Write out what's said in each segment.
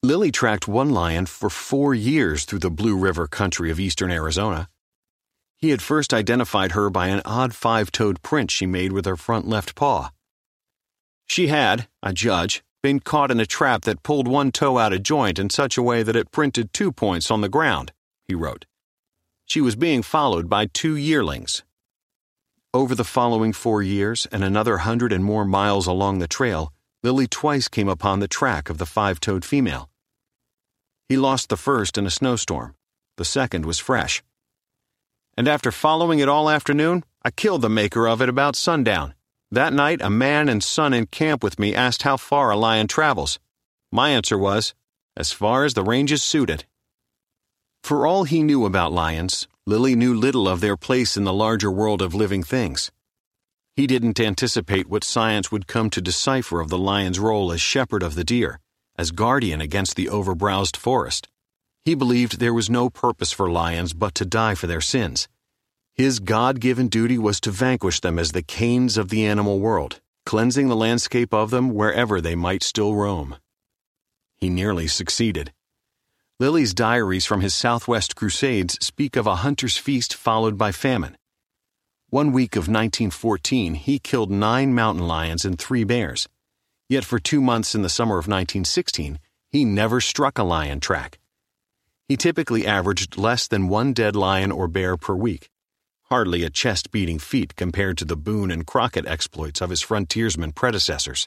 Lily tracked one lion for 4 years through the Blue River country of eastern Arizona. He had first identified her by an odd 5-toed print she made with her front left paw. She had, I judge, been caught in a trap that pulled one toe out of joint in such a way that it printed 2 points on the ground, he wrote. She was being followed by 2 yearlings. Over the following 4 years and another 100 and more miles along the trail, Lily twice came upon the track of the 5-toed female. He lost the first in a snowstorm. The second was fresh. And after following it all afternoon, I killed the maker of it about sundown. That night, a man and son in camp with me asked how far a lion travels. My answer was, as far as the ranges suited. For all he knew about lions, Lily knew little of their place in the larger world of living things. He didn't anticipate what science would come to decipher of the lion's role as shepherd of the deer, as guardian against the overbrowsed forest. He believed there was no purpose for lions but to die for their sins. His God-given duty was to vanquish them as the Cains of the animal world, cleansing the landscape of them wherever they might still roam. He nearly succeeded. Lily's diaries from his Southwest crusades speak of a hunter's feast followed by famine. One week of 1914, he killed 9 mountain lions and 3 bears. Yet for 2 months in the summer of 1916, he never struck a lion track. He typically averaged less than 1 dead lion or bear per week. Hardly a chest-beating feat compared to the Boone and Crockett exploits of his frontiersman predecessors.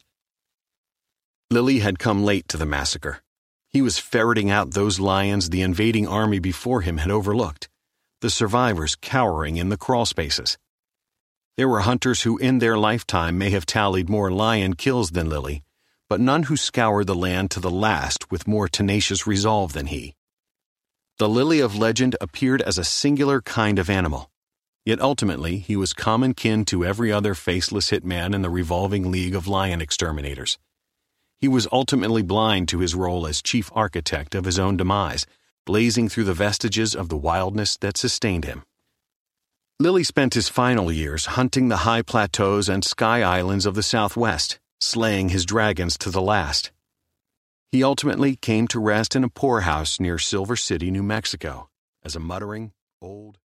Lily had come late to the massacre. He was ferreting out those lions the invading army before him had overlooked, the survivors cowering in the crawl spaces. There were hunters who in their lifetime may have tallied more lion kills than Lily, but none who scoured the land to the last with more tenacious resolve than he. The Lily of legend appeared as a singular kind of animal. Yet ultimately, he was common kin to every other faceless hitman in the revolving league of lion exterminators. He was ultimately blind to his role as chief architect of his own demise, blazing through the vestiges of the wildness that sustained him. Lily spent his final years hunting the high plateaus and sky islands of the Southwest, slaying his dragons to the last. He ultimately came to rest in a poorhouse near Silver City, New Mexico, as a muttering, old